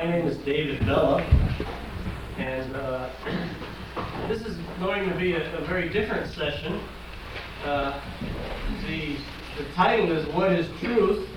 My name is David Bella, and this is going to be a very different session. The title is What is Truth?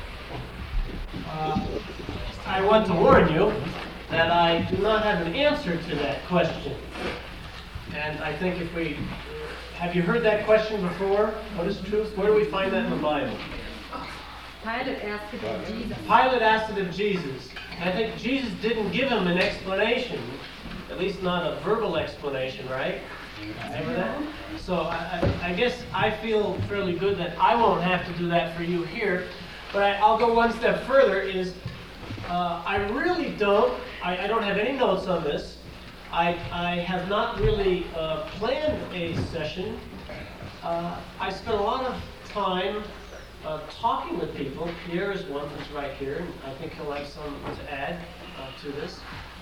I want to warn you that I do not have an answer to that question. And I think have you heard that question before? What is truth? Where do we find that in the Bible? Pilate asked it of Jesus. Pilate asked it of Jesus. And I think Jesus didn't give him an explanation, at least not a verbal explanation, right? Remember that? So I guess I feel fairly good that I won't have to do that for you here. But I'll go one step further I really don't have any notes on this. I have not really planned a session. I spent a lot of time talking with people. Pierre is one who's right here, and I think he'll have something to add to this.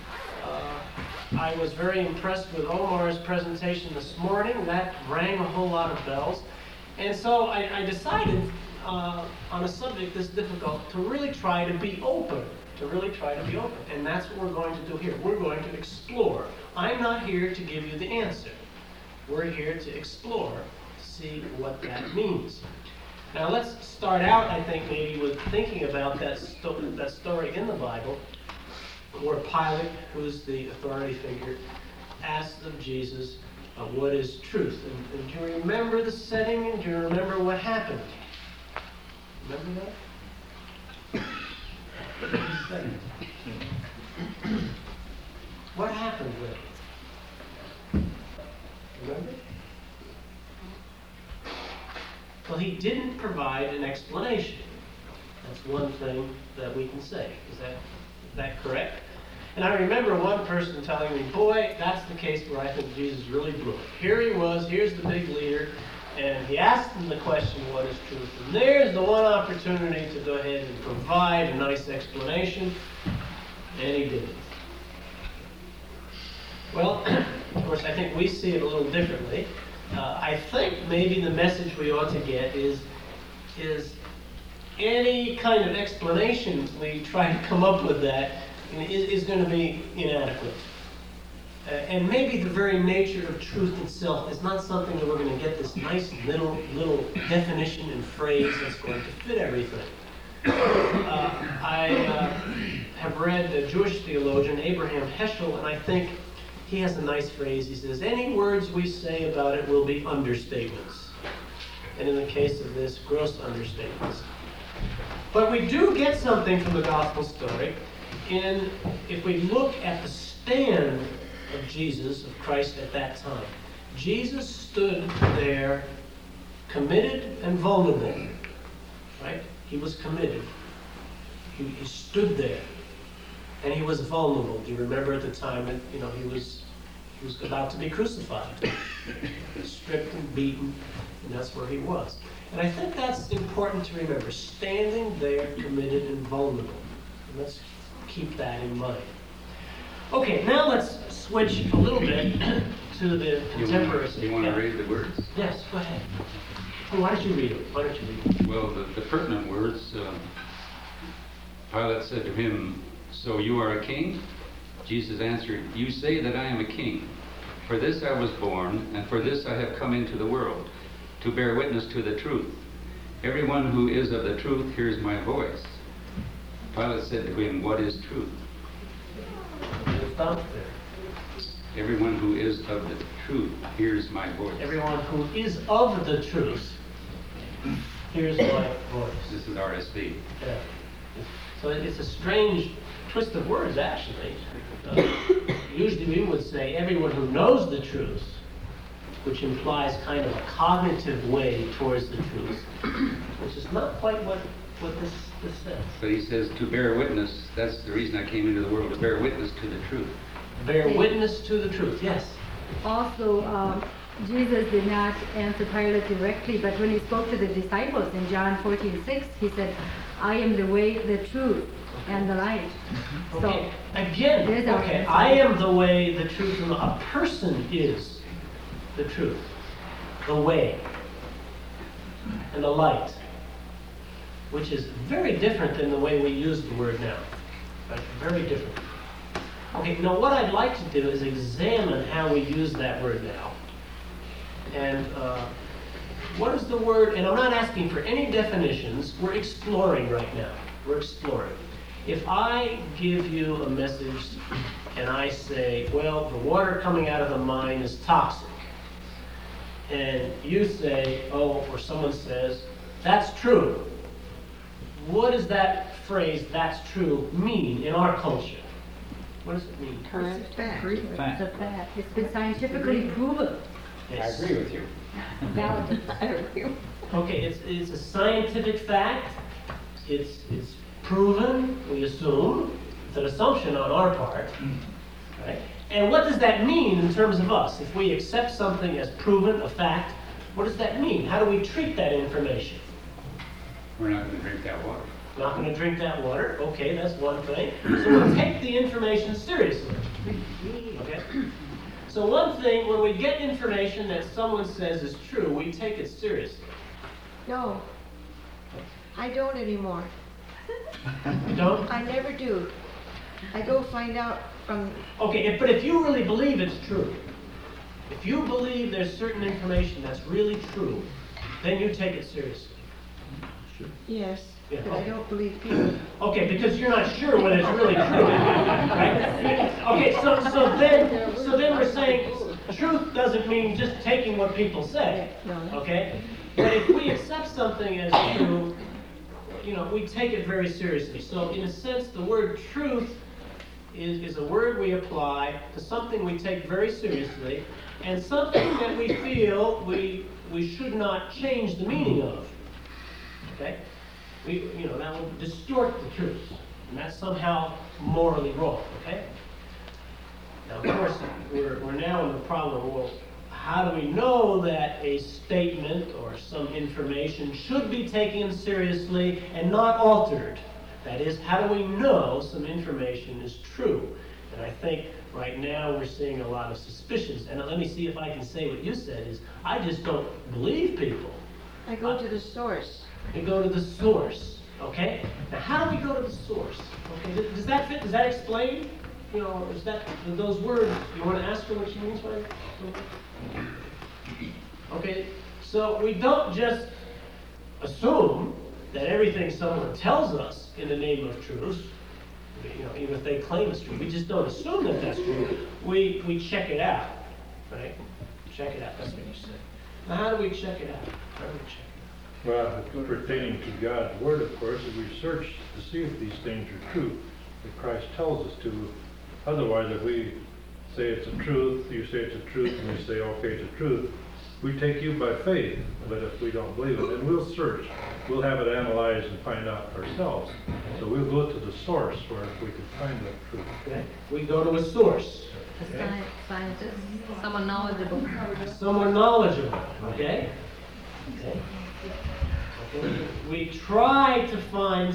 I was very impressed with Omar's presentation this morning. That rang a whole lot of bells. And so I decided on a subject this difficult to really try to be open. And that's what we're going to do here. We're going to explore. I'm not here to give you the answer. We're here to explore, to see what that means. Now let's start out, I think, maybe with thinking about that story in the Bible where Pilate, who's the authority figure, asked of Jesus, what is truth? And do you remember the setting, and do you remember what happened? Remember that? What happened with it? Remember? Well, he didn't provide an explanation. That's one thing that we can say. Is that correct? And I remember one person telling me, boy, that's the case where I think Jesus really blew it. Here he was, here's the big leader, and he asked him the question, what is truth? And there's the one opportunity to go ahead and provide a nice explanation, and he didn't. Well, of course, I think we see it a little differently. I think maybe the message we ought to get is any kind of explanation we try to come up with that is going to be inadequate. And maybe the very nature of truth itself is not something that we're going to get this nice little definition and phrase that's going to fit everything. I have read a Jewish theologian, Abraham Heschel, and I think he has a nice phrase. He says, any words we say about it will be understatements. And in the case of this, gross understatements. But we do get something from the gospel story if we look at the stand of Jesus, of Christ at that time. Jesus stood there committed and vulnerable. Right? He was committed. He stood there. And he was vulnerable. Do you remember at the time that he was about to be crucified, stripped and beaten, and that's where he was. And I think that's important to remember. Standing there, committed and vulnerable. And let's keep that in mind. Okay, now let's switch a little bit to the contemporary. You want to read the words? Yes, go ahead. Why don't you read it? Well, the pertinent words. Pilate said to him, "So you are a king?" Jesus answered, "You say that I am a king. For this I was born, and for this I have come into the world, to bear witness to the truth. Everyone who is of the truth hears my voice." Pilate said to him, "What is truth?" Stop there. Everyone who is of the truth hears my voice. Everyone who is of the truth hears my voice. This is RSV. Yeah. So it's a strange twist of words, actually. Usually we would say everyone who knows the truth, which implies kind of a cognitive way towards the truth, which is not quite what this says. But he says to bear witness. That's the reason I came into the world, to bear witness to the truth. Bear witness to the truth, yes. Also, Jesus did not answer Pilate directly, but when he spoke to the disciples in John 14:6, he said, I am the way, the truth, and the light. Okay. So, again, okay, I am the way, the truth, and a person is the truth, the way, and the light, which is very different than the way we use the word now. Right? Very different. Okay, now what I'd like to do is examine how we use that word now. And what is the word, and I'm not asking for any definitions, we're exploring right now. We're exploring. If I give you a message and I say, well, the water coming out of the mine is toxic, and you say, oh, or someone says, that's true. What does that phrase, that's true, mean in our culture? What does it mean? Correct. It's a fact. It's a fact. It's been scientifically proven. I agree with you. Valid. I agree. Okay, it's a scientific fact. It's proven, we assume. It's an assumption on our part. Right? And what does that mean in terms of us? If we accept something as proven, a fact, what does that mean? How do we treat that information? We're not going to drink that water. Not going to drink that water. Okay, that's one thing. So we take the information seriously. Okay? So one thing, when we get information that someone says is true, we take it seriously. No, I don't anymore. You don't? I never do. I go find out from, Okay, but if you really believe it's true, if you believe there's certain information that's really true, then you take it seriously. yes, Yeah, but I okay. don't believe people. Okay, because you're not sure whether it's really true, right? Okay, so then we're saying truth doesn't mean just taking what people say, No. okay? But if we accept something as true, you know, we take it very seriously. So in a sense, the word truth is a word we apply to something we take very seriously, and something that we feel we should not change the meaning of. Okay? That will distort the truth, and that's somehow morally wrong. Okay? Now, of course, we're now in the problem. Well, how do we know that a statement or some information should be taken seriously and not altered? That is, how do we know some information is true? And I think right now we're seeing a lot of suspicions. And let me see if I can say what you said is, I just don't believe people. I go to the source. We go to the source, okay? Now, how do we go to the source? Okay, does that fit? Does that explain? Is that those words? You want to ask her what she means by it? Okay, so we don't just assume that everything someone tells us in the name of truth, even if they claim it's true, we just don't assume that that's true. We check it out, right? Check it out. That's what you say. Now, how do we check it out? How do we check it out? Well, pertaining to God's Word, of course, if we search to see if these things are true, that Christ tells us to. Otherwise, if we say it's a truth, you say it's a truth, and we say, okay, it's a truth, we take you by faith. But if we don't believe it, then we'll search. We'll have it analyzed and find out ourselves. So we'll go to the source where we can find that truth. Okay? We go to a source. A Okay? scientist, someone knowledgeable. Someone knowledgeable, okay? Okay. We try to find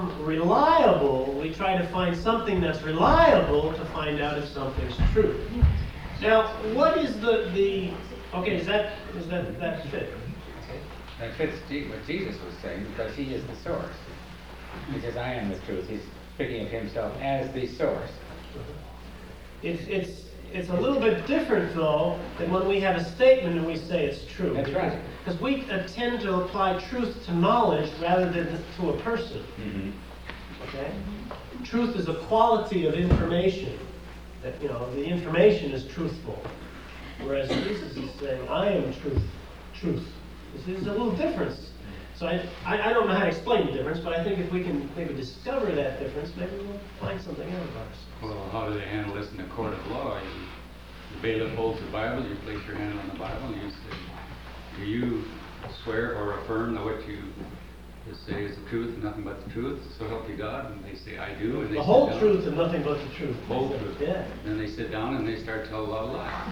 something that's reliable to find out if something's true. Now, what is okay, does that fit? That fits what Jesus was saying, because he is the source. He says, I am the truth. He's speaking of himself as the source. It's a little bit different, though, than when we have a statement and we say it's true. That's right. Because we tend to apply truth to knowledge rather than to a person. Mm-hmm. Okay? Truth is a quality of information. That, the information is truthful. Whereas Jesus is saying, I am truth. There's a little difference. So I don't know how to explain the difference, but I think if we can maybe discover that difference, maybe we'll find something out about ourselves. Well, how do they handle this in a court of law? The bailiff holds the Bible, you place your hand on the Bible, and you say, do you swear or affirm that what you say is the truth and nothing but the truth, so help you God? And they say, I do. And they The sit whole down. truth and nothing but the truth. Whole truth. Yeah. Then they sit down and they start to tell a lot of lies.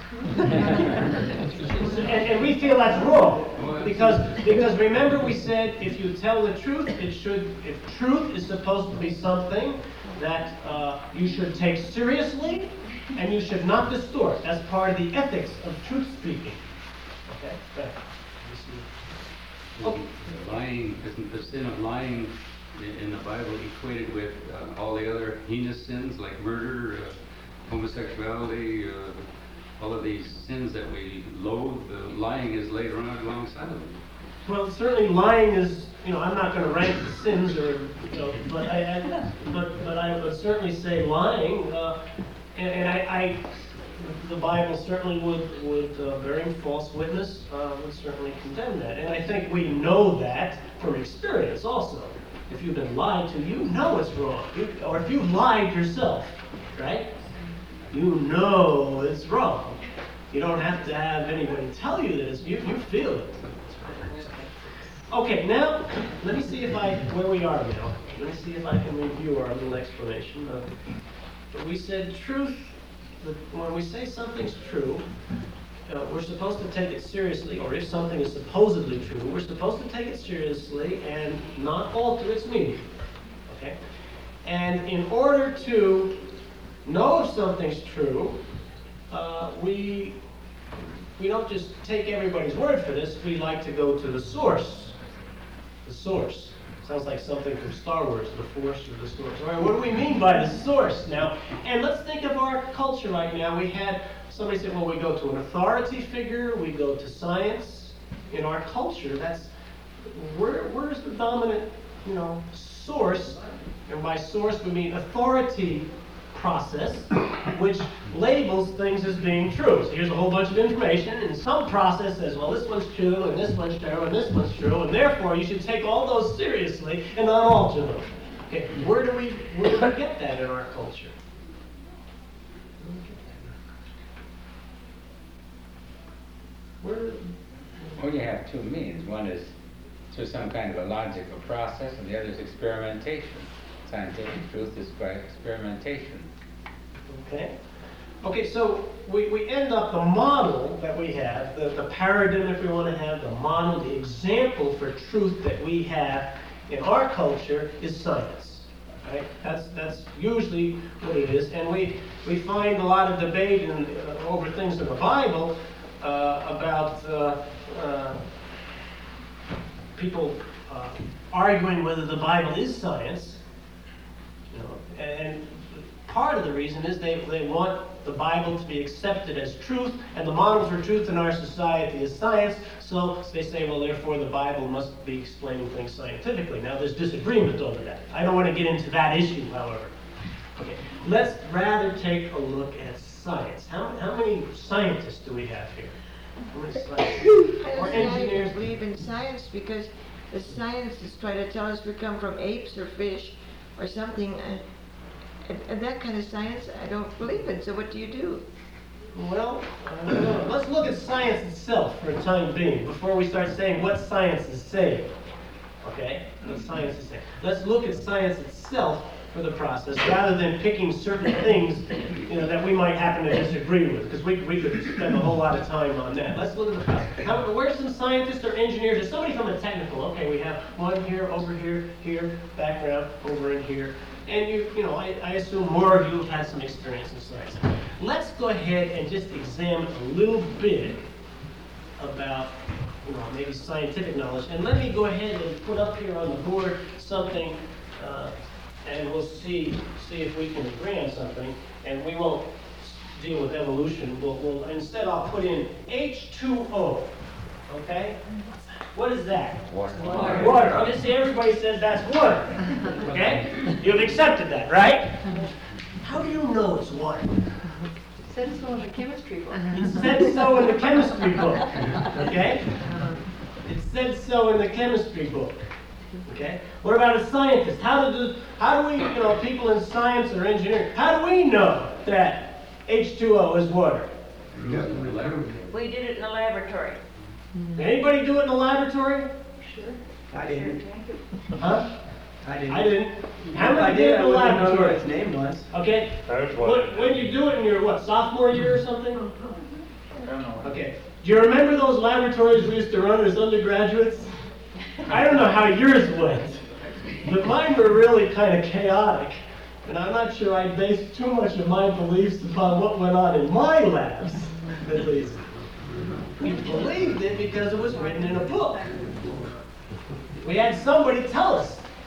And we feel that's wrong. Because remember we said if you tell the truth, if truth is supposed to be something that you should take seriously and you should not distort. That's part of the ethics of truth speaking. Okay? Right. Lying, isn't the sin of lying in the Bible equated with all the other heinous sins like murder, homosexuality, all of these sins that we loathe. Lying is laid right alongside of them. Well, certainly lying is, I'm not going to rank the sins, but I would certainly say lying, and the Bible certainly would bearing false witness would certainly condemn that, and I think we know that from experience also. If you've been lied to, you know it's wrong, or if you've lied yourself, right? You know it's wrong. You don't have to have anybody tell you that you feel it. Okay, now, let me see where we are now. Let me see if I can review our little explanation. We said truth, when we say something's true, we're supposed to take it seriously, or if something is supposedly true, we're supposed to take it seriously and not alter its meaning. Okay? And in order to know if something's true, we don't just take everybody's word for this, we like to go to the source. The source. Sounds like something from Star Wars, the Force or the source. All right, what do we mean by the source now? And let's think of our culture right now. We had somebody say, well, we go to an authority figure, we go to science. In our culture, that's where's the dominant, source? And by source we mean authority process, which labels things as being true. So here's a whole bunch of information, and some process says, well, this one's true, and this one's true, and this one's true, and therefore you should take all those seriously and not alter them. Okay, where do we get that in our culture? Well, you have two means. One is through some kind of a logical process, and the other is experimentation. Scientific truth is by experimentation. Okay, so we end up the model that we have, the paradigm, if we want to have, the model, the example for truth that we have in our culture is science. Right? That's usually what it is, and we find a lot of debate over things in the Bible about people arguing whether the Bible is science. And part of the reason is they want the Bible to be accepted as truth, and the model for truth in our society is science, so they say, well, therefore the Bible must be explaining things scientifically. Now, there's disagreement over that. I don't want to get into that issue, however. Okay, let's rather take a look at science. How many scientists do we have here? How many scientists? Or engineers? I believe in science because the scientists try to tell us we come from apes or fish or something, and that kind of science I don't believe in. So what do you do? Well, let's look at science itself for a time being before we start saying what science is saying. Okay? What science is saying. Let's look at science itself for the process rather than picking certain things that we might happen to disagree with, because we could spend a whole lot of time on that. Let's look at the process. Where's some scientists or engineers or somebody from a technical? Okay, we have one here, over here, background, over in here. And I assume more of you have had some experience in science. Let's go ahead and just examine a little bit about maybe scientific knowledge. And let me go ahead and put up here on the board something, and we'll see if we can agree on something. And we won't deal with evolution. We'll instead I'll put in H2O. Okay? What is that? Water. Water. Okay, see, everybody says that's water. Okay? You've accepted that, right? How do you know it's water? It said so in the chemistry book. It said so in the chemistry book. Okay? It said so in the chemistry book. Okay? What about a scientist? How do we, people in science or engineering, how do we know that H2O is water? We We did it in the laboratory. Anybody do it in the laboratory? Sure. I didn't. Huh? I didn't. I didn't. How If I many did, did I in the wouldn't know what laboratory? its name was. Okay. That's what. When you do it in your, sophomore year or something? I don't know. Okay. Do you remember those laboratories we used to run as undergraduates? I don't know how yours went, but mine were really kind of chaotic. And I'm not sure I based too much of my beliefs upon what went on in my labs, at least. We believed it because it was written in a book. We had somebody tell us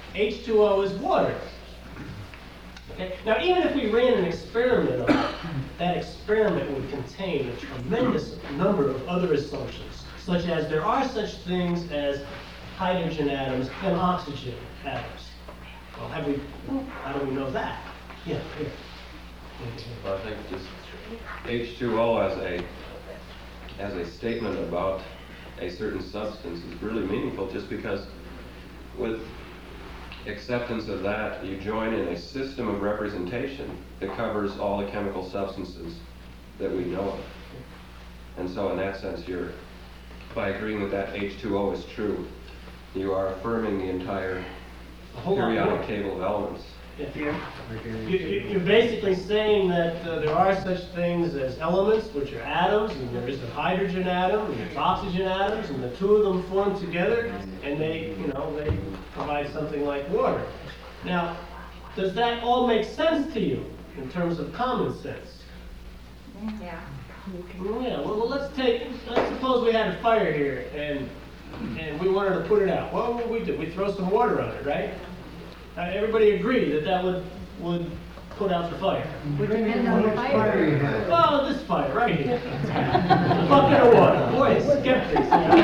H2O is water. Okay? Now, even if we ran an experiment on it, that experiment would contain a tremendous number of other assumptions, such as there are such things as hydrogen atoms and oxygen atoms. Well, how do we know that? Yeah, here. Well, I think just H2O as a statement about a certain substance is really meaningful, just because with acceptance of that, you join in a system of representation that covers all the chemical substances that we know of. And so in that sense, by agreeing that H2O is true, you are affirming the entire periodic table of elements. You're basically saying that there are such things as elements, which are atoms, and there is a hydrogen atom, and there's oxygen atoms, and the two of them form together, and they provide something like water. Now, does that all make sense to you in terms of common sense? Yeah. Yeah. Well, let's suppose we had a fire here, and we wanted to put it out. What would we do? We'd throw some water on it, right? Everybody agree that would put out the fire. Would depend on the fire. Oh, this fire right here. A bucket of water. Boy, skeptics.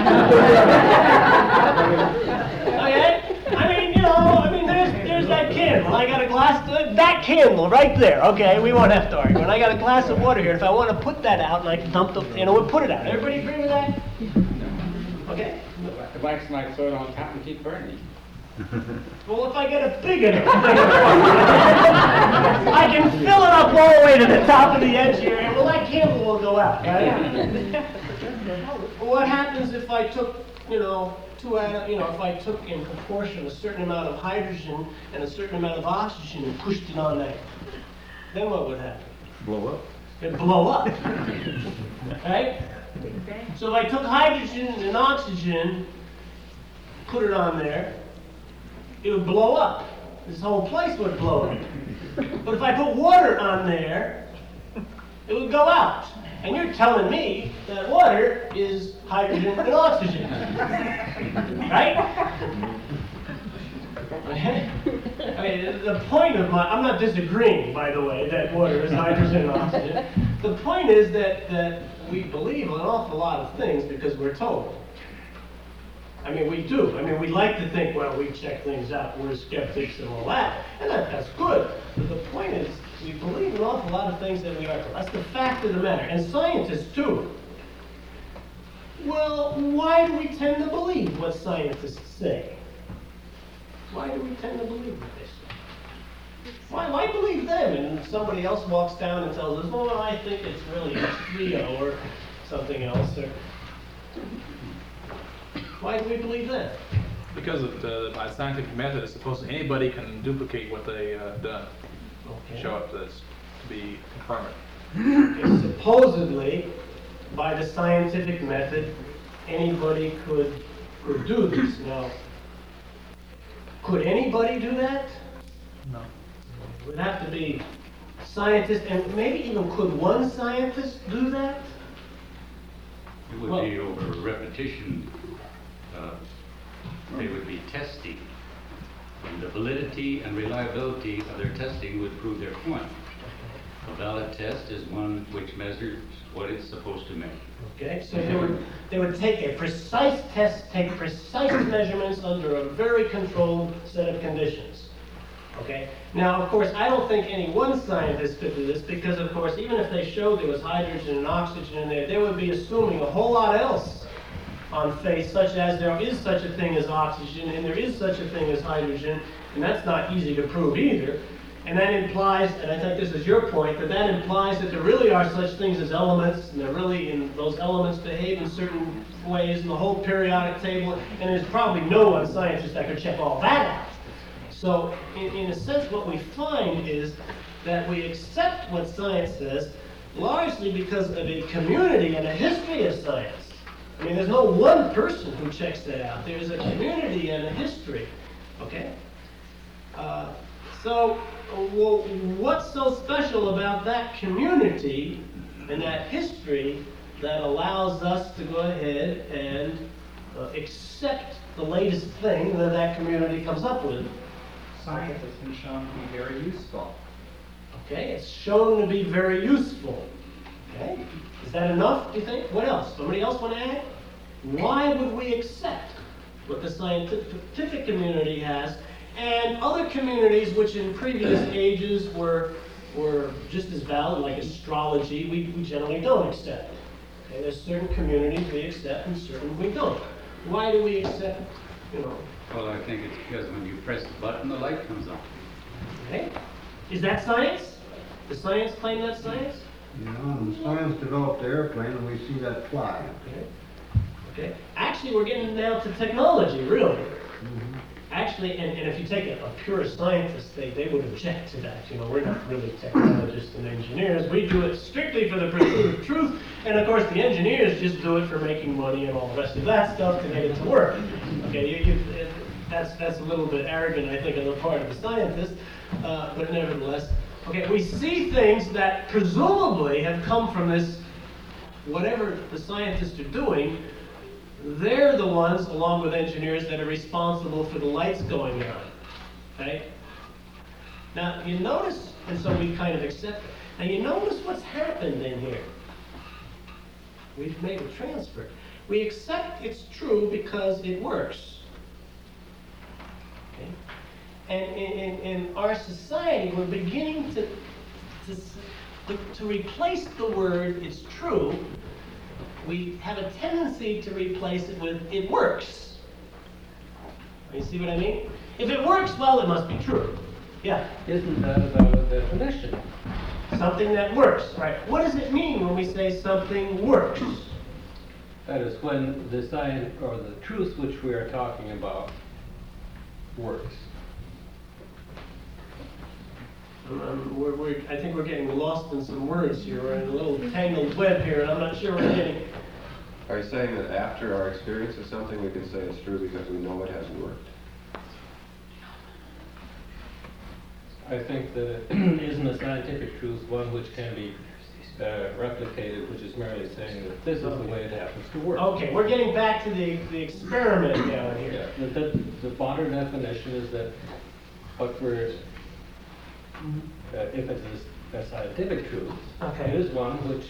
Okay? I mean, there's that candle. I got a glass, that candle right there. Okay, we won't have to argue. And I got a glass of water here. If I want to put that out and I dump the, we'll put it out. Everybody agree with that? Okay? The wax might throw it on top and keep burning. Well, if I get a big enough thing of water, I can fill it up all the way to the top of the edge here, and well, that candle will go out, right? Well, what happens if I took, if I took in proportion a certain amount of hydrogen and a certain amount of oxygen and pushed it on that? Then what would happen? Blow up. It'd blow up, right? So if I took hydrogen and oxygen, put it on there, it would blow up. This whole place would blow up. But if I put water on there, it would go out. And you're telling me that water is hydrogen and oxygen. Right? I mean, the point of I'm not disagreeing, by the way, that water is hydrogen and oxygen. The point is that we believe an awful lot of things because we're told. I mean, we do. I mean, we like to think, well, we check things out, we're skeptics and all that, and that's good. But the point is, we believe an awful lot of things that we are told. That's the fact of the matter. And scientists, too. Well, why do we tend to believe what scientists say? Why do we tend to believe what they say? Why believe them? And somebody else walks down and tells us, well, I think it's really H3O or something else. Or why do we believe that? Because by scientific method, anybody can duplicate what they have done. Okay. Show up to be confirmed. Okay, supposedly, by the scientific method, anybody could do this. Now, could anybody do that? No. It would have to be scientists, and maybe even could one scientist do that? It would be over repetition. They would be testing. And the validity and reliability of their testing would prove their point. A valid test is one which measures what it's supposed to measure. Okay, so they would take a precise test, take precise measurements under a very controlled set of conditions. Okay? Now, of course, I don't think any one scientist could do this because, of course, even if they showed there was hydrogen and oxygen in there, they would be assuming a whole lot else on faith, such as there is such a thing as oxygen and there is such a thing as hydrogen, and that's not easy to prove either. And that implies, and I think this is your point, that implies that there really are such things as elements, and those elements behave in certain ways in the whole periodic table, and there's probably no one scientist that could check all that out. So, in a sense, what we find is that we accept what science says largely because of a community and a history of science. I mean, there's no one person who checks that out. There's a community and a history, okay? So, what's so special about that community and that history that allows us to go ahead and accept the latest thing that community comes up with Science has been shown to be very useful. Okay, it's shown to be very useful. Okay, is that enough, do you think? What else? Somebody else want to add? Why would we accept what the scientific community has and other communities which in previous ages were just as valid, like astrology, we generally don't accept? Okay, there's certain communities we accept and certain we don't. Why do we accept, Well, I think it's because when you press the button, the light comes on. Okay? Is that science? Does science claim that's science? And science developed the airplane and we see that fly. Okay. Actually, we're getting now to technology, really. Actually, and if you take a pure scientist, they would object to that. We're not really technologists and engineers. We do it strictly for the pursuit of truth. And of course, the engineers just do it for making money and all the rest of that stuff to get it to work. Okay, that's a little bit arrogant, I think, on the part of the scientist. But nevertheless, okay, we see things that presumably have come from this, whatever the scientists are doing. They're the ones, along with engineers, that are responsible for the lights going on. Okay? Now, you notice, and so we kind of accept it. Now, you notice what's happened in here. We've made a transfer. We accept it's true because it works. Okay? And in our society, we're beginning to replace the word "it's true." We have a tendency to replace it with "it works." You see what I mean? If it works, well, it must be true. Yeah? Isn't that about a definition? Something that works, right? What does it mean when we say something works? That is when the science or the truth which we are talking about works. I think we're getting lost in some words here. We're in a little tangled web here, and I'm not sure we're getting. Are you saying that after our experience of something, we can say it's true because we know it has worked? I think that it isn't a scientific truth, one which can be replicated, which is merely saying that this is the way it happens to work. Okay, we're getting back to the experiment down here. Yeah, the modern definition is that what we're, if it is a scientific truth, Okay. it is one which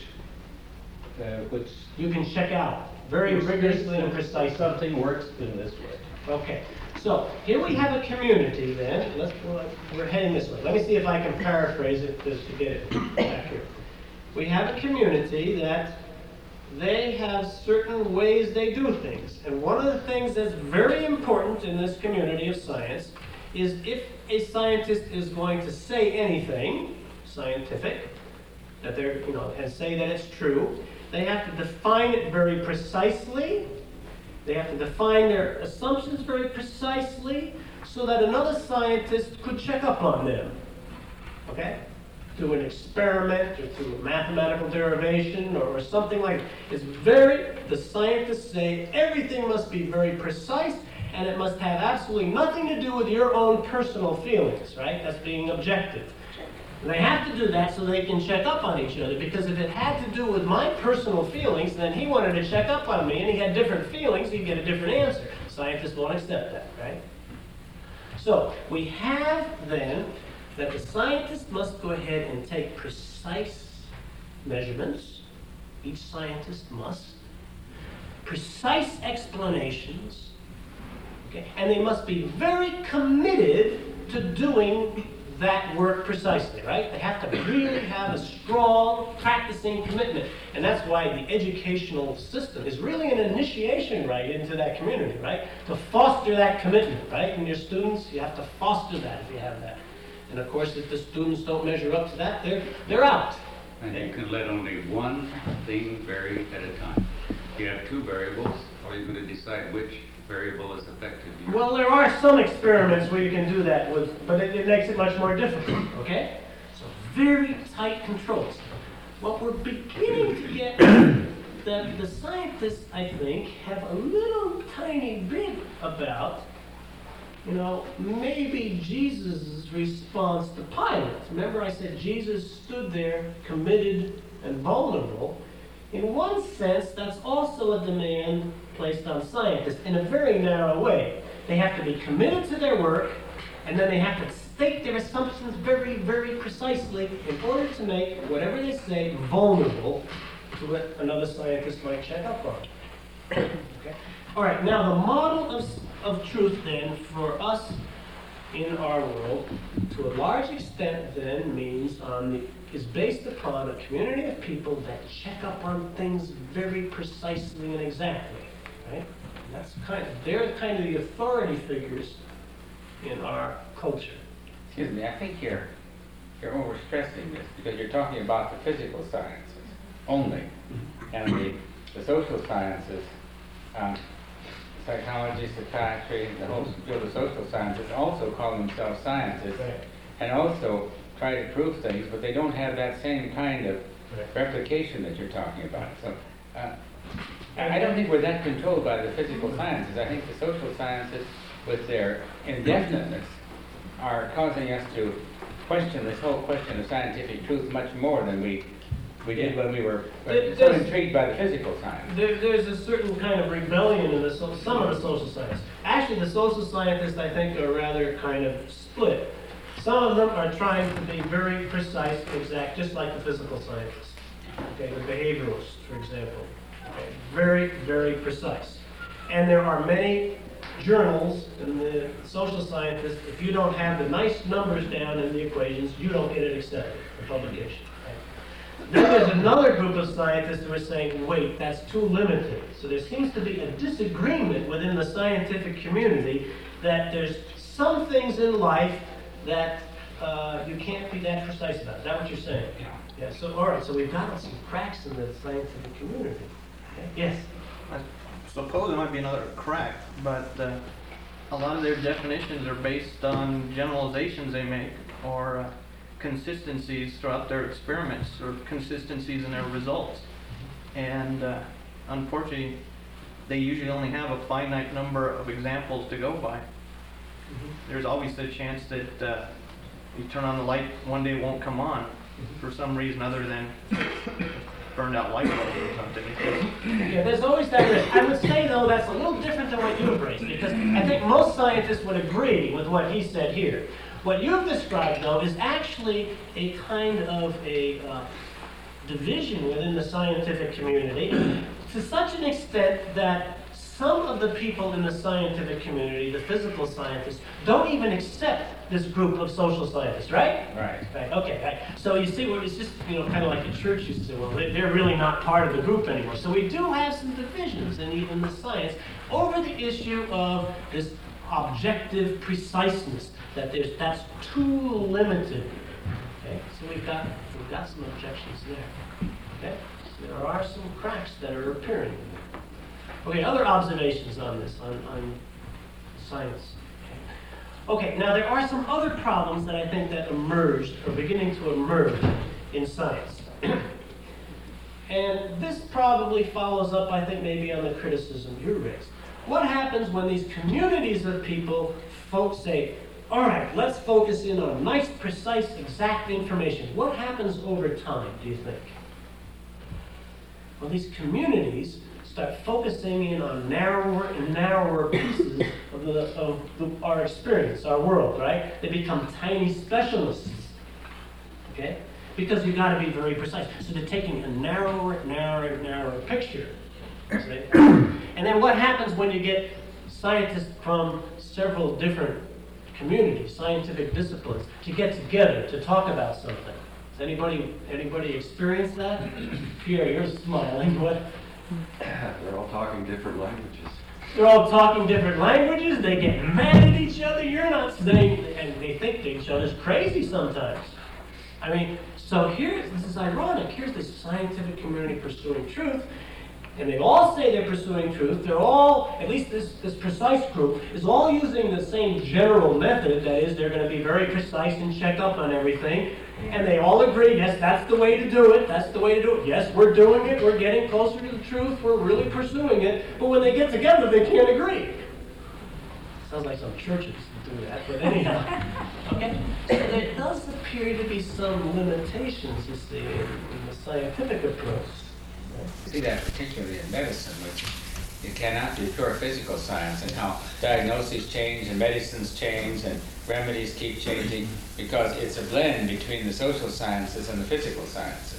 You can check out very rigorously and precisely. Something works in this way. Okay, so here we have a community then. We're heading this way. Let me see if I can paraphrase it to get it back here. We have a community that they have certain ways they do things. And one of the things that's very important in this community of science is if a scientist is going to say anything scientific, that they're, and say that it's true, they have to define it very precisely. They have to define their assumptions very precisely so that another scientist could check up on them. Okay? Through an experiment or through a mathematical derivation or something like that. The scientists say everything must be very precise and it must have absolutely nothing to do with your own personal feelings, right? That's being objective. And they have to do that so they can check up on each other, because if it had to do with my personal feelings, then he wanted to check up on me and he had different feelings, he'd get a different answer. Scientists won't accept that, right? So we have then that the scientist must go ahead and take precise measurements. Each scientist must. Precise explanations. Okay? And they must be very committed to doing that work precisely, right? They have to really have a strong practicing commitment. And that's why the educational system is really an initiation right into that community, right? To foster that commitment, right? And your students, you have to foster that if you have that. And of course, if the students don't measure up to that, they're out. And you can let only one thing vary at a time. If you have two variables, how are you going to decide which variable is affected? Well, there are some experiments where you can do that with, but it makes it much more difficult, okay? So very tight controls. What we're beginning to get, the scientists, I think, have a little tiny bit about, maybe Jesus' response to Pilate. Remember I said Jesus stood there committed and vulnerable. In one sense, that's also a demand placed on scientists in a very narrow way. They have to be committed to their work, and then they have to state their assumptions very, very precisely in order to make whatever they say vulnerable to what another scientist might check up on. Okay? All right, now the model of truth then for us in our world, to a large extent then is based upon a community of people that check up on things very precisely and exactly, right? And they're kind of the authority figures in our culture. Excuse me, I think you're overstressing this because you're talking about the physical sciences only, and the social sciences, psychology, psychiatry, the whole field of social sciences also call themselves scientists, Right. and also try to prove things, but they don't have that same kind of replication that you're talking about. So I don't think we're that controlled by the physical sciences. I think the social sciences, with their indefiniteness, are causing us to question this whole question of scientific truth much more than we did when we were so intrigued by the physical science. There's a certain kind of rebellion in some of the social sciences. Actually, the social scientists, I think, are rather kind of split. Some of them are trying to be very precise, exact, just like the physical scientists. Okay, the behavioralists, for example. Okay, very, very precise. And there are many journals in the social scientists, if you don't have the nice numbers down in the equations, you don't get it accepted for publication. Then there's another group of scientists who are saying, wait, that's too limited. So there seems to be a disagreement within the scientific community that there's some things in life that you can't be that precise about. Is that what you're saying? Yeah. So, all right, so we've got some cracks in the scientific community. Okay? Yes? I suppose it might be another crack, but a lot of their definitions are based on generalizations they make or consistencies throughout their experiments or consistencies in their results. And unfortunately, they usually only have a finite number of examples to go by. There's always the chance that you turn on the light, one day it won't come on for some reason other than burned out light bulb or something. Yeah, there's always that risk. I would say, though, that's a little different than what you embrace, because I think most scientists would agree with what he said here. What you've described, though, is actually a kind of a division within the scientific community to such an extent that some of the people in the scientific community, the physical scientists, don't even accept this group of social scientists, right? Right. Okay, right. So you see, it's just, kind of like the church used to say, well, they're really not part of the group anymore. So we do have some divisions in even the science over the issue of this objective preciseness, that's too limited. Okay, so we've got some objections there. Okay, there are some cracks that are appearing. Okay, other observations on this, on science. Okay, now there are some other problems that I think that emerged, or beginning to emerge in science. And this probably follows up, I think, maybe on the criticism you raised. What happens when these communities of people, folks say, all right, let's focus in on nice, precise, exact information. What happens over time, do you think? Well, these communities start focusing in on narrower and narrower pieces of our experience, our world, right? They become tiny specialists, okay? Because you've got to be very precise. So they're taking a narrower picture. See? And then what happens when you get scientists from several different communities, scientific disciplines, to get together to talk about something? Has anybody experienced that? Pierre, you're smiling. What? They're all talking different languages. They're all talking different languages. They get mad at each other. You're not saying, and they think that each other's crazy sometimes. I mean, so this is ironic. Here's this scientific community pursuing truth, and they all say they're pursuing truth. They're all, at least this precise group, is all using the same general method. That is, they're going to be very precise and check up on everything. And they all agree, yes, that's the way to do it. That's the way to do it. Yes, we're doing it. We're getting closer to the truth. We're really pursuing it. But when they get together, they can't agree. Sounds like some churches do that, but anyhow. Okay? So there does appear to be some limitations, you see, in the scientific approach. You see that particularly in medicine, which it cannot be pure physical science, and how diagnoses change and medicines change, and remedies keep changing, because it's a blend between the social sciences and the physical sciences.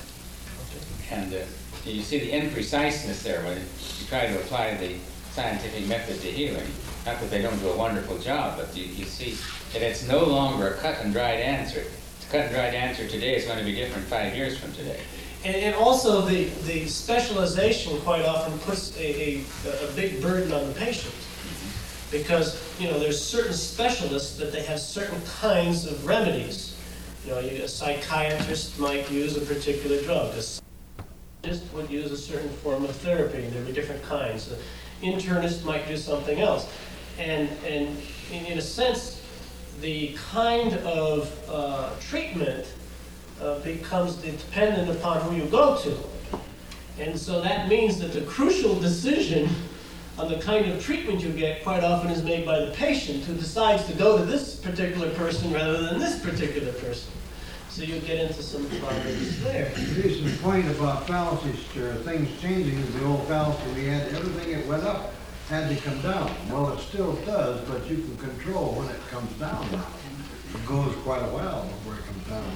And you see the impreciseness there when you try to apply the scientific method to healing. Not that they don't do a wonderful job, but you see that it's no longer a cut and dried answer. The cut and dried answer today is going to be different 5 years from today. And also the specialization quite often puts a big burden on the patient. Because, there's certain specialists that they have certain kinds of remedies. A psychiatrist might use a particular drug. A psychologist would use a certain form of therapy, and there'd be different kinds. An internist might do something else. And in a sense, the kind of treatment becomes dependent upon who you go to. And so that means that the crucial decision on the kind of treatment you get quite often is made by the patient, who decides to go to this particular person rather than this particular person. So you get into some problems there. Jason's point about fallacies, things changing, the old fallacy, we had everything that went up had to come down. Well, it still does, but you can control when it comes down now. It goes quite a while before it comes down,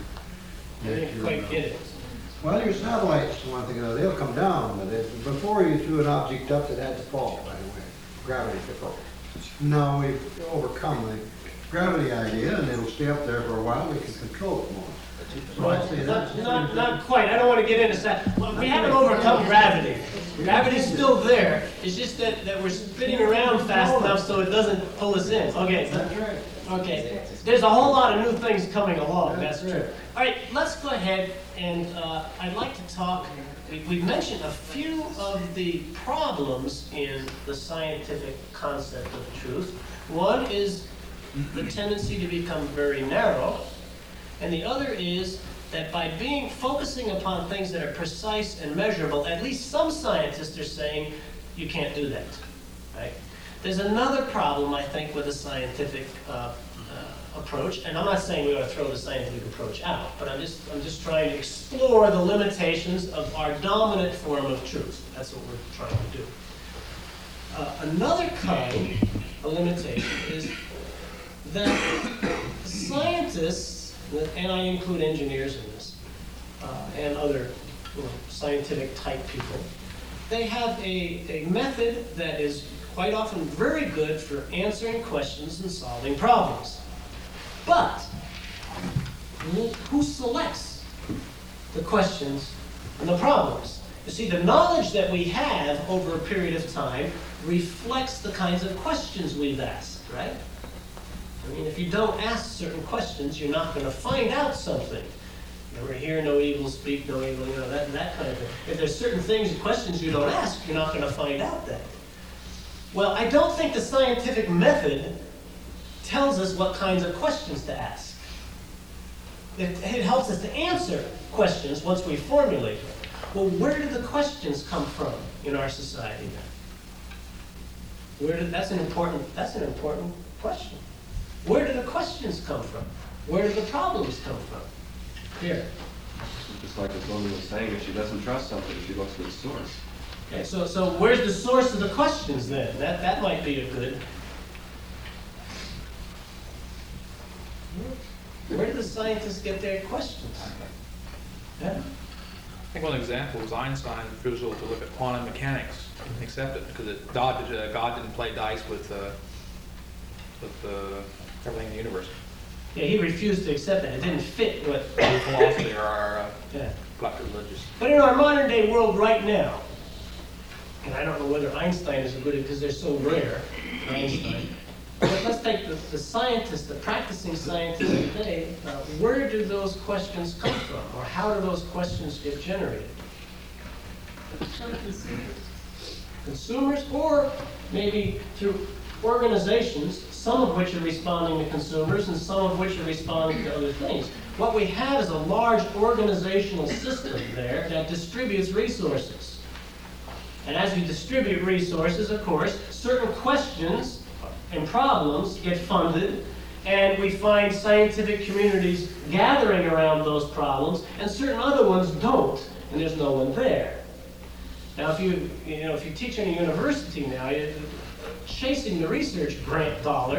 I didn't quite get it. Well, your satellites, one thing or another, they'll come down, but before you threw an object up, it had to fall, by the way. Gravity could fall. Now we've overcome the gravity idea, and it'll stay up there for a while, we can control it more. So I'd say that's Not quite. I don't want to get into that. Well, we haven't overcome gravity. Gravity's still there. It's just that we're spinning around fast enough so it doesn't pull us in. Okay. That's right. Okay. There's a whole lot of new things coming along. That's true. All right. Let's go ahead and I'd like to talk. We've mentioned a few of the problems in the scientific concept of truth. One is the tendency to become very narrow. And the other is that by focusing upon things that are precise and measurable, at least some scientists are saying you can't do that. Right? There's another problem, I think, with the scientific approach, and I'm not saying we ought to throw the scientific approach out, but I'm just trying to explore the limitations of our dominant form of truth. That's what we're trying to do. Another kind of limitation is that scientists, and I include engineers in this, and other scientific type people, they have a method that is quite often very good for answering questions and solving problems. But who selects the questions and the problems? You see, the knowledge that we have over a period of time reflects the kinds of questions we've asked, right? I mean, if you don't ask certain questions, you're not going to find out something. Remember, hear no evil, speak no evil, that kind of thing. If there's certain things, questions you don't ask, you're not going to find out that. Well, I don't think the scientific method tells us what kinds of questions to ask. It helps us to answer questions once we formulate them. Well, where do the questions come from in our society then? That's an important question. Where do the questions come from? Where do the problems come from? Here. Just like the woman was saying, if she doesn't trust something, she looks for the source. Okay, so where's the source of the questions then? That might be a good. Where do the scientists get their questions? Yeah. I think one example was Einstein's refusal to look at quantum mechanics and accept it because God didn't play dice with everything in the universe. Yeah, he refused to accept that. It didn't fit what philosophy or our yeah. collective religious. But in our modern day world right now, and I don't know whether Einstein is a good because they're so rare, Einstein. But let's take the scientists, the practicing scientists today. Where do those questions come from, or how do those questions get generated? From consumers. Consumers, or maybe through organizations, some of which are responding to consumers and some of which are responding to other things. What we have is a large organizational system there that distributes resources. And as you distribute resources, of course, certain questions and problems get funded, and we find scientific communities gathering around those problems, and certain other ones don't, and there's no one there. Now, if you teach in a university now, chasing the research grant dollar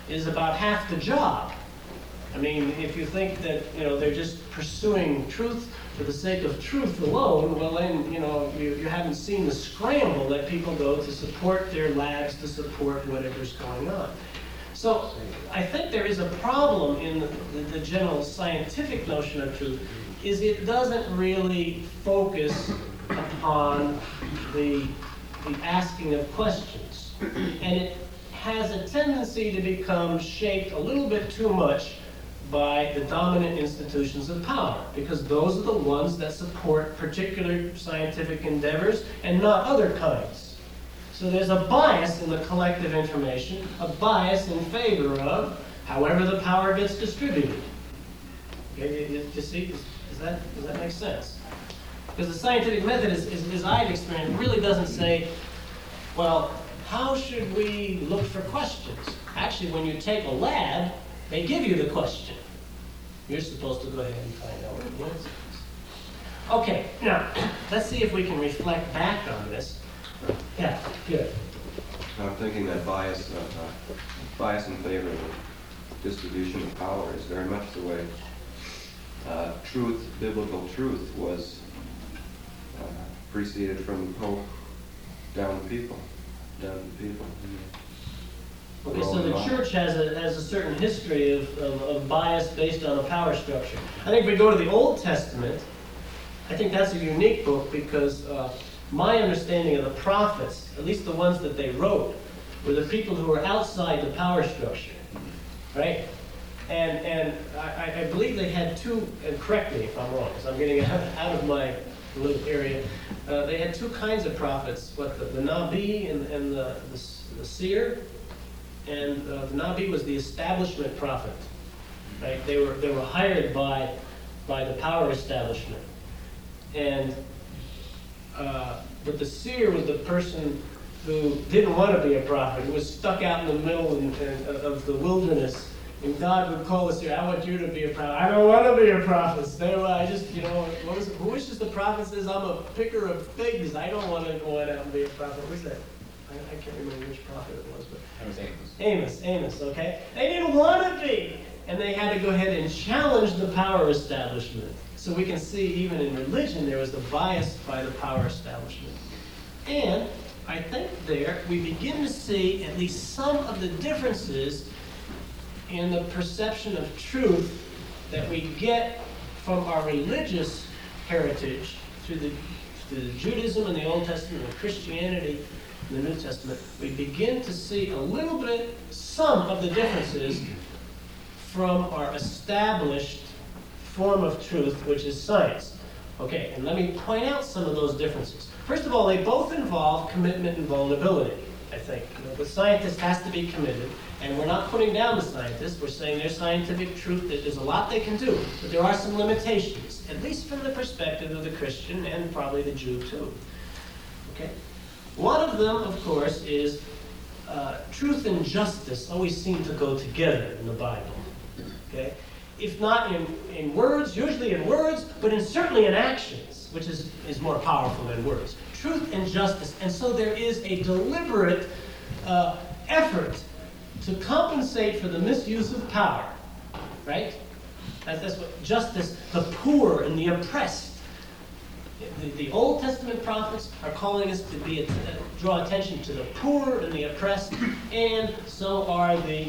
is about half the job. I mean, if you think that, they're just pursuing truth for the sake of truth alone, well then, you haven't seen the scramble that people go to support their labs, to support whatever's going on. So I think there is a problem in the general scientific notion of truth, is it doesn't really focus upon the asking of questions. And it has a tendency to become shaped a little bit too much by the dominant institutions of power, because those are the ones that support particular scientific endeavors and not other kinds. So there's a bias in the collective information, a bias in favor of however the power gets distributed. Okay, you see, does that make sense? Because the scientific method, as I've experienced, really doesn't say, well, how should we look for questions? Actually, when you take a lab, they give you the question. You're supposed to go ahead and find out what the answer is. Okay, now, let's see if we can reflect back on this. Yeah, good. I'm thinking that bias in favor of the distribution of power is very much the way biblical truth was preceded from the Pope down to people. Okay, so the church has a certain history of bias based on a power structure. I think if we go to the Old Testament, I think that's a unique book because my understanding of the prophets, at least the ones that they wrote, were the people who were outside the power structure, right? And I believe they had two, and correct me if I'm wrong, because I'm getting out of my little area. They had two kinds of prophets, the Nabi and the seer. And the Nabi was the establishment prophet, right? They were hired by the power establishment, and but the seer was the person who didn't want to be a prophet, who was stuck out in the middle of the wilderness, and God would call the seer, "I want you to be a prophet." "I don't want to be a prophet." I just, who wishes the prophet says, "I'm a picker of figs. I don't want to go out and be a prophet." Who's that? I can't remember which prophet it was, but That was Amos. Amos, okay? They didn't want to be, and they had to go ahead and challenge the power establishment. So we can see even in religion there was a bias by the power establishment. And I think there we begin to see at least some of the differences in the perception of truth that we get from our religious heritage through the Judaism in the Old Testament and Christianity in the New Testament. We begin to see a little bit, some of the differences from our established form of truth, which is science. Okay, and let me point out some of those differences. First of all, they both involve commitment and vulnerability, I think. The scientist has to be committed, and we're not putting down the scientists. We're saying there's scientific truth, that there's a lot they can do, but there are some limitations, at least from the perspective of the Christian and probably the Jew too. Okay? One of them, of course, is truth and justice always seem to go together in the Bible. Okay? If not in words, usually in words, but certainly in actions, which is more powerful than words. Truth and justice. And so there is a deliberate effort to compensate for the misuse of power. Right? That's what justice, the poor and the oppressed. The Old Testament prophets are calling us to draw attention to the poor and the oppressed, and so are in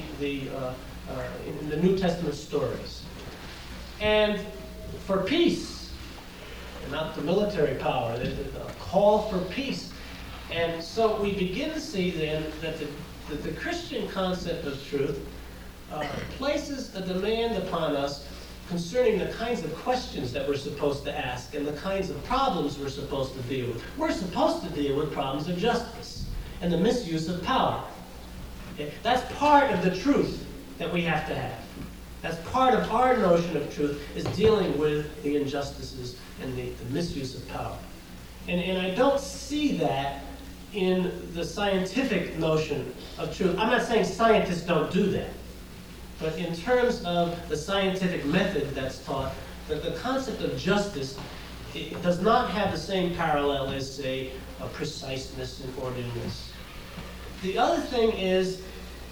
the New Testament stories. And for peace, and not the military power, the call for peace. And so we begin to see then that the Christian concept of truth places a demand upon us concerning the kinds of questions that we're supposed to ask and the kinds of problems we're supposed to deal with. We're supposed to deal with problems of justice and the misuse of power. Okay? That's part of the truth that we have to have. That's part of our notion of truth, is dealing with the injustices and the misuse of power. And I don't see that in the scientific notion of truth. I'm not saying scientists don't do that. But in terms of the scientific method that's taught, that the concept of justice, it does not have the same parallel as, say, a preciseness and orderliness. The other thing is,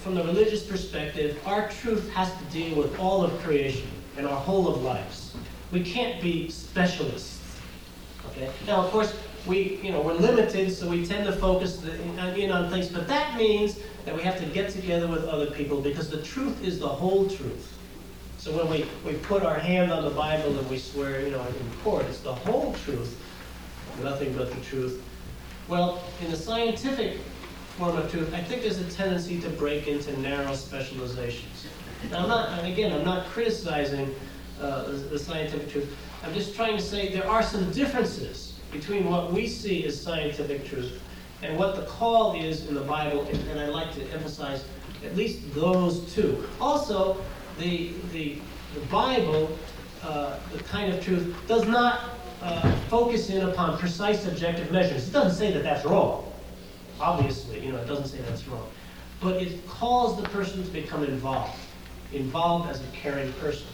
from the religious perspective, our truth has to deal with all of creation and our whole of lives. We can't be specialists. Okay? Now, of course, we're limited, so we tend to focus in on things, but that means that we have to get together with other people because the truth is the whole truth. So when we put our hand on the Bible and we swear, in court, it's the whole truth, nothing but the truth. Well, in the scientific form of truth, I think there's a tendency to break into narrow specializations. Now, I'm not criticizing the scientific truth. I'm just trying to say there are some differences between what we see as scientific truth and what the call is in the Bible, and I'd like to emphasize at least those two. Also, the Bible, the kind of truth, does not focus in upon precise objective measures. It doesn't say that that's wrong. Obviously, it doesn't say that's wrong. But it calls the person to become involved as a caring person.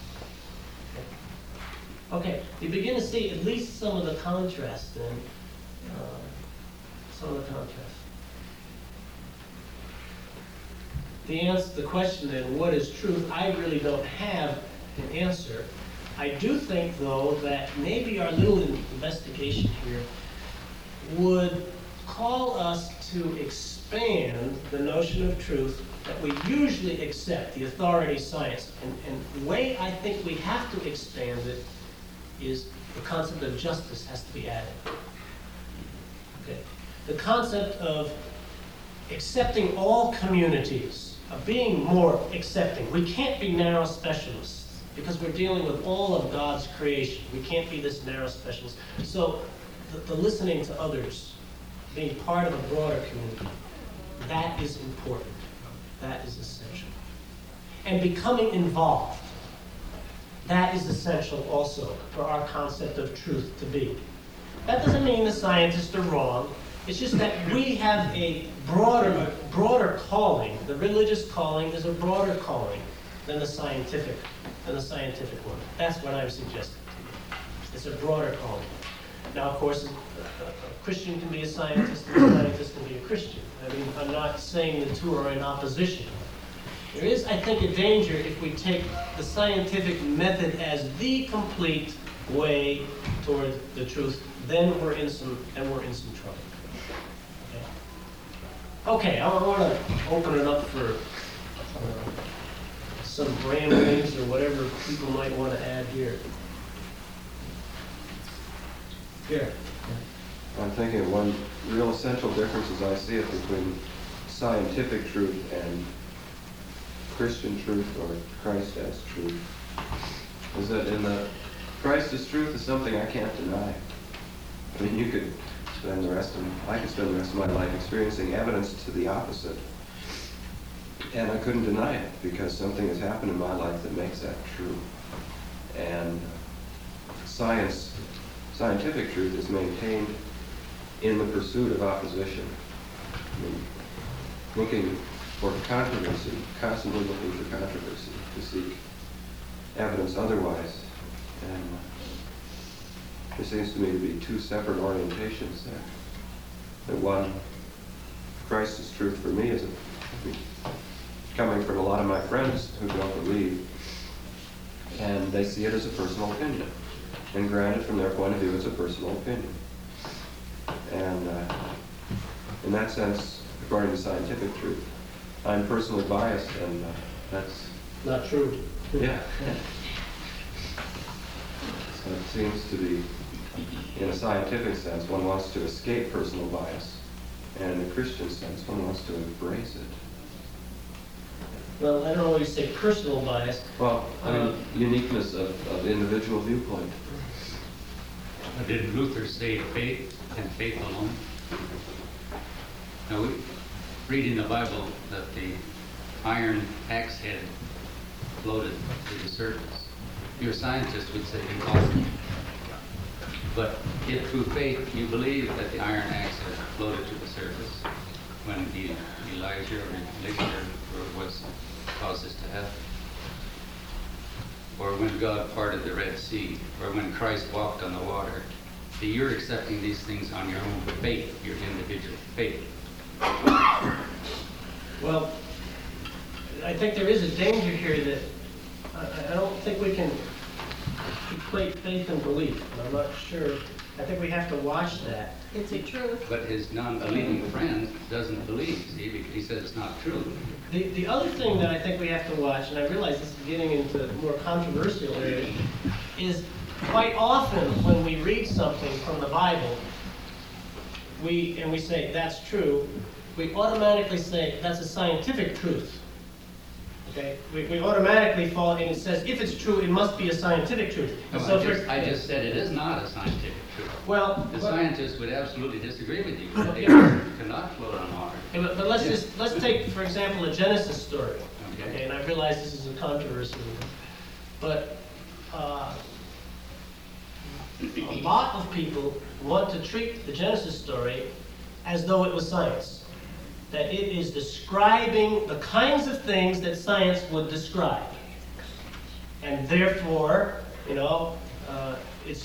Okay, you begin to see at least some of the contrast then. The question then, what is truth? I really don't have an answer. I do think, though, that maybe our little investigation here would call us to expand the notion of truth that we usually accept, the authority science. And the way I think we have to expand it is the concept of justice has to be added. Okay. The concept of accepting all communities, of being more accepting. We can't be narrow specialists because we're dealing with all of God's creation. We can't be this narrow specialist. So the listening to others, being part of a broader community, that is important. That is essential. And becoming involved, that is essential also for our concept of truth to be. That doesn't mean the scientists are wrong. It's just that we have a broader calling. The religious calling is a broader calling than the scientific one. That's what I'm suggesting to you. It's a broader calling. Now, of course, a Christian can be a scientist, and a scientist can be a Christian. I mean, I'm not saying the two are in opposition. There is, I think, a danger if we take the scientific method as the complete way toward the truth. Then we're in some trouble. Okay, I want to open it up for some ramblings or whatever people might want to add here. Here. I'm thinking of one real essential difference as I see it between scientific truth and Christian truth or Christ as truth, is that Christ as truth is something I can't deny. I mean, I could spend the rest of my life experiencing evidence to the opposite, and I couldn't deny it because something has happened in my life that makes that true. And scientific truth is maintained in the pursuit of opposition. I mean, looking for controversy, constantly looking for controversy to seek evidence otherwise. And there seems to me to be two separate orientations there. The one, Christ is truth for me, is coming from a lot of my friends who don't believe, and they see it as a personal opinion. And granted, from their point of view, it's a personal opinion. And in that sense, according to scientific truth, I'm personally biased, and that's not true. Yeah. So it seems to be, in a scientific sense, one wants to escape personal bias, and in a Christian sense, one wants to embrace it. Well, I don't always say personal bias. Well, I mean, uniqueness of individual viewpoint. Did Luther say faith and faith alone? Now, we read in the Bible that the iron axe head floated to the surface. Your scientist would say impossible. But if through faith you believe that the iron axe head floated to the surface when Elijah or Elisha was caused this to happen, or when God parted the Red Sea, or when Christ walked on the water, you're accepting these things on your own faith, your individual faith. Well, I think there is a danger here that I don't think we can equate faith and belief. And I'm not sure. I think we have to watch that. It's a truth. But his non-believing friend doesn't believe, see, because he says it's not true. The other thing that I think we have to watch, and I realize this is getting into more controversial areas, is quite often when we read something from the Bible, we say that's true, we automatically say that's a scientific truth. Okay? We automatically fall in and it says if it's true, it must be a scientific truth. No, And so I just said it is not a scientific truth. Well, The scientists would absolutely disagree with you. They Okay. cannot float on water. but let's take, for example, a Genesis story. Okay. And I realize this is a controversy, but a lot of people want to treat the Genesis story as though it was science. That it is describing the kinds of things that science would describe. And therefore, it's,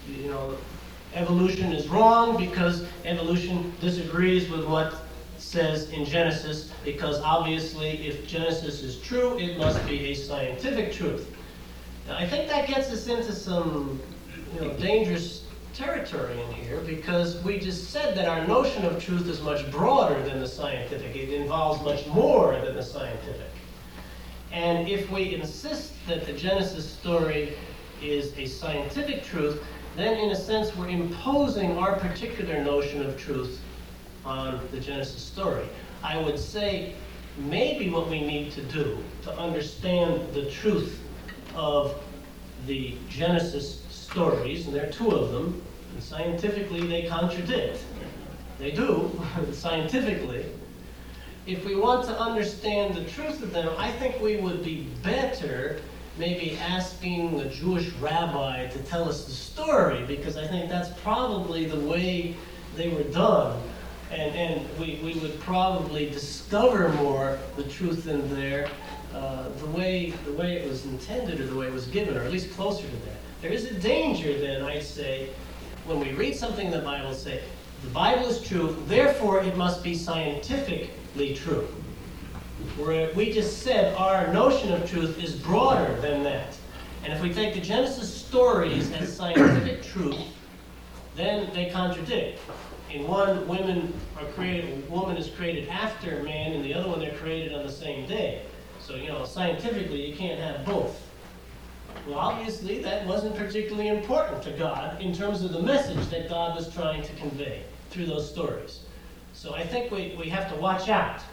evolution is wrong because evolution disagrees with what says in Genesis, because obviously if Genesis is true, it must be a scientific truth. Now, I think that gets us into some dangerous territory in here, because we just said that our notion of truth is much broader than the scientific. It involves much more than the scientific. And if we insist that the Genesis story is a scientific truth, then in a sense we're imposing our particular notion of truth on the Genesis story. I would say maybe what we need to do to understand the truth of the Genesis stories, and there are two of them, and scientifically they contradict. They do, scientifically. If we want to understand the truth of them, I think we would be better maybe asking a Jewish rabbi to tell us the story, because I think that's probably the way they were done. And we would probably discover more the truth in there, the way it was intended, or the way it was given, or at least closer to that. There is a danger then, I say, when we read something in the Bible, say, the Bible is true, therefore it must be scientifically true. Where we just said our notion of truth is broader than that. And if we take the Genesis stories as scientific truth, then they contradict. In one, woman is created after man, and the other one they're created on the same day. So, scientifically you can't have both. Well, obviously that wasn't particularly important to God in terms of the message that God was trying to convey through those stories. So I think we have to watch out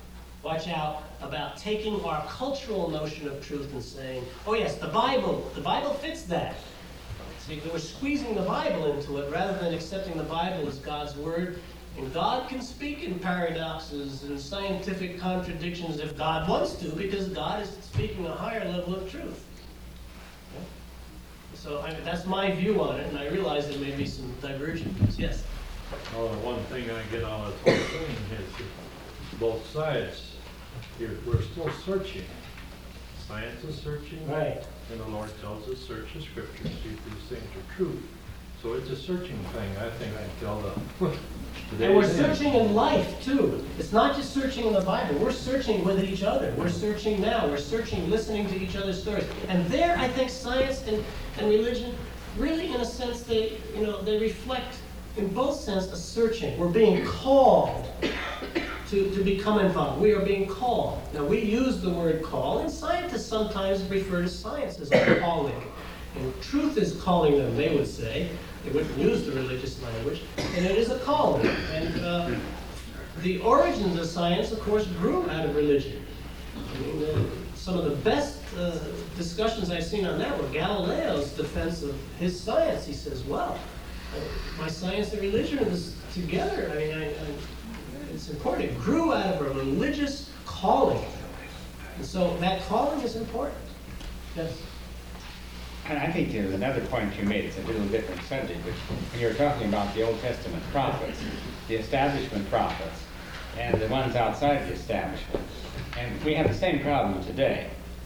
about taking our cultural notion of truth and saying, oh yes, the Bible fits that. See, we're squeezing the Bible into it rather than accepting the Bible as God's word. And God can speak in paradoxes and scientific contradictions if God wants to, because God is speaking a higher level of truth. Okay? So that's my view on it, and I realize there may be some divergent views. Yes? Well, the one thing I get out of this whole thing is that both sides, we're still searching. Science is searching. Right. And the Lord tells us, search the scriptures, see if these things are true. So it's a searching thing, I think, until the And we're searching in life, too. It's not just searching in the Bible. We're searching with each other. We're searching now. We're searching, listening to each other's stories. And there, I think science and religion, really, in a sense, they reflect, in both senses, a searching. We're being called to become involved. We are being called. Now, we use the word call, and scientists sometimes refer to science as a calling. And truth is calling them, they would say. They wouldn't use the religious language. And it is a calling. And the origins of science, of course, grew out of religion. I mean, some of the best discussions I've seen on that were Galileo's defense of his science. He says, well, my science and religion is together. I mean, it's important. It grew out of a religious calling. And so that calling is important. Yes. And I think there's another point you made. It's a little different subject, but when you're talking about the Old Testament prophets, the establishment prophets, and the ones outside the establishment, and we have the same problem today.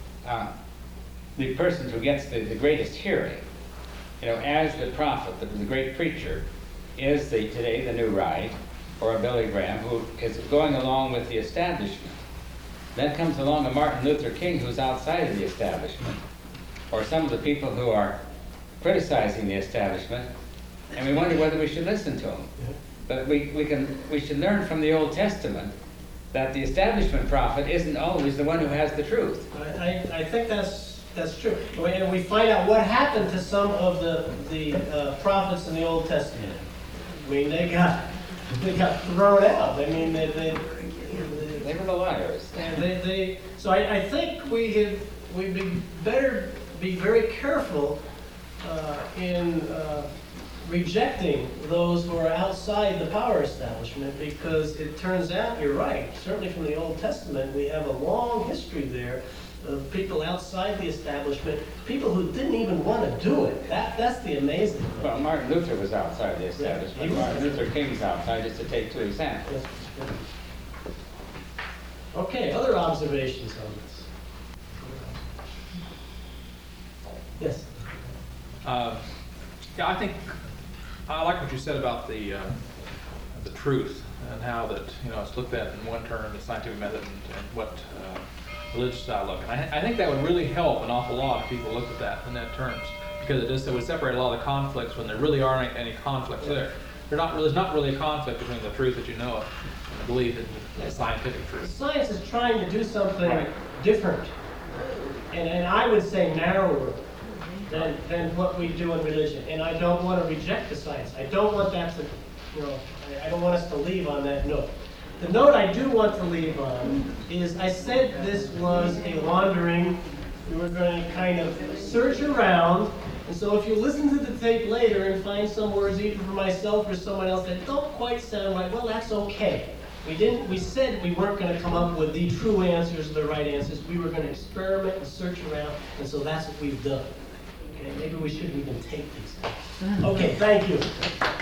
The person who gets the greatest hearing, as the prophet, the great preacher, is today the new right, or a Billy Graham, who is going along with the establishment. Then comes along a Martin Luther King who's outside of the establishment, or some of the people who are criticizing the establishment, and we wonder whether we should listen to them. But we should learn from the Old Testament that the establishment prophet isn't always the one who has the truth. I think that's true. And we find out what happened to some of the prophets in the Old Testament. I mean, they got thrown out. I mean, they were the liars. And so I think we'd better be very careful in rejecting those who are outside the power establishment, because it turns out, you're right, certainly from the Old Testament, we have a long history there of people outside the establishment, people who didn't even want to do it. That's the amazing thing. Well, Martin Luther was outside the establishment. Yeah, Martin Luther King's outside, just to take two examples. Okay, other observations on this? Yes? Yeah, I think I like what you said about the truth and how that it's looked at in one term, the scientific method, and what religious outlook. And I think that would really help an awful lot if people looked at that in that terms, because it would separate a lot of the conflicts when there really aren't any conflicts there. There's not really a conflict between the truth that you know and the belief in the scientific truth. Science is trying to do something different, and I would say narrower than what we do in religion. And I don't want to reject the science. I don't want that to, I don't want us to leave on that note. The note I do want to leave on is, I said this was a wandering, we were going to kind of search around, and so if you listen to the tape later and find some words either for myself or someone else that don't quite sound right, well, that's okay. We said we weren't going to come up with the true answers or the right answers. We were going to experiment and search around, and so that's what we've done. Okay, maybe we shouldn't even take these things. Okay, thank you.